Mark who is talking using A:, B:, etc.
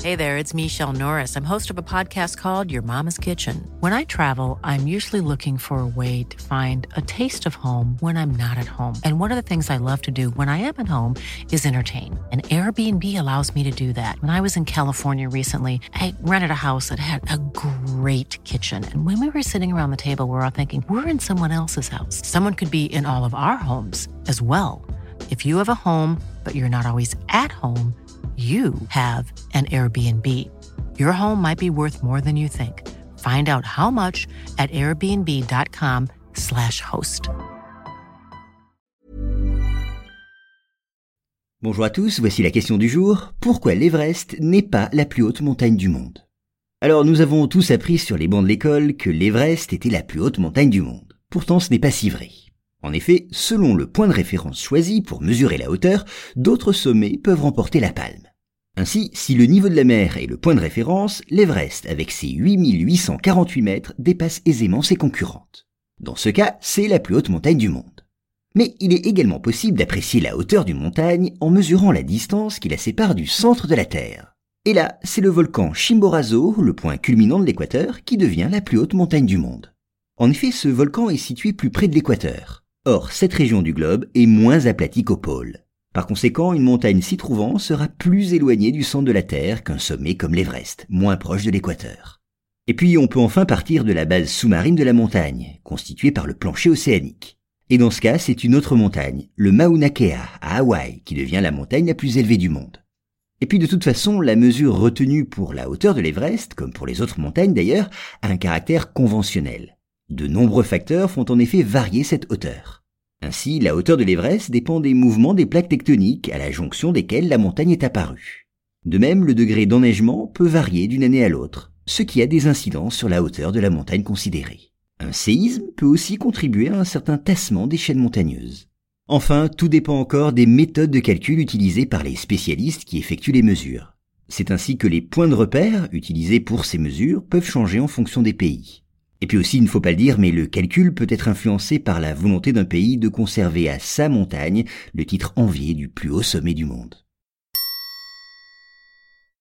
A: Hey there, it's Michelle Norris. I'm host of a podcast called Your Mama's Kitchen. When I travel, I'm usually looking for a way to find a taste of home when I'm not at home. And one of the things I love to do when I am at home is entertain. And Airbnb allows me to do that. When I was in California recently, I rented a house that had a great kitchen. And when we were sitting around the table, we were all thinking, we're in someone else's house. Someone could be in all of our homes as well. If you have a home, but you're not always at home, you have an Airbnb. Your home might be worth more than you think. Find out how much at airbnb.com/host.
B: Bonjour à tous, voici la question du jour. Pourquoi l'Everest n'est pas la plus haute montagne du monde? Alors nous avons tous appris sur les bancs de l'école que l'Everest était la plus haute montagne du monde. Pourtant ce n'est pas si vrai. En effet, selon le point de référence choisi pour mesurer la hauteur, d'autres sommets peuvent remporter la palme. Ainsi, si le niveau de la mer est le point de référence, l'Everest, avec ses 8848 mètres, dépasse aisément ses concurrentes. Dans ce cas, c'est la plus haute montagne du monde. Mais il est également possible d'apprécier la hauteur d'une montagne en mesurant la distance qui la sépare du centre de la Terre. Et là, c'est le volcan Chimborazo, le point culminant de l'équateur, qui devient la plus haute montagne du monde. En effet, ce volcan est situé plus près de l'équateur. Or, cette région du globe est moins aplatie qu'au pôle. Par conséquent, une montagne s'y trouvant sera plus éloignée du centre de la Terre qu'un sommet comme l'Everest, moins proche de l'équateur. Et puis, on peut enfin partir de la base sous-marine de la montagne, constituée par le plancher océanique. Et dans ce cas, c'est une autre montagne, le Mauna Kea, à Hawaï, qui devient la montagne la plus élevée du monde. Et puis de toute façon, la mesure retenue pour la hauteur de l'Everest, comme pour les autres montagnes d'ailleurs, a un caractère conventionnel. De nombreux facteurs font en effet varier cette hauteur. Ainsi, la hauteur de l'Everest dépend des mouvements des plaques tectoniques à la jonction desquelles la montagne est apparue. De même, le degré d'enneigement peut varier d'une année à l'autre, ce qui a des incidences sur la hauteur de la montagne considérée. Un séisme peut aussi contribuer à un certain tassement des chaînes montagneuses. Enfin, tout dépend encore des méthodes de calcul utilisées par les spécialistes qui effectuent les mesures. C'est ainsi que les points de repère utilisés pour ces mesures peuvent changer en fonction des pays. Et puis aussi, il ne faut pas le dire, mais le calcul peut être influencé par la volonté d'un pays de conserver à sa montagne le titre envié du plus haut sommet du monde.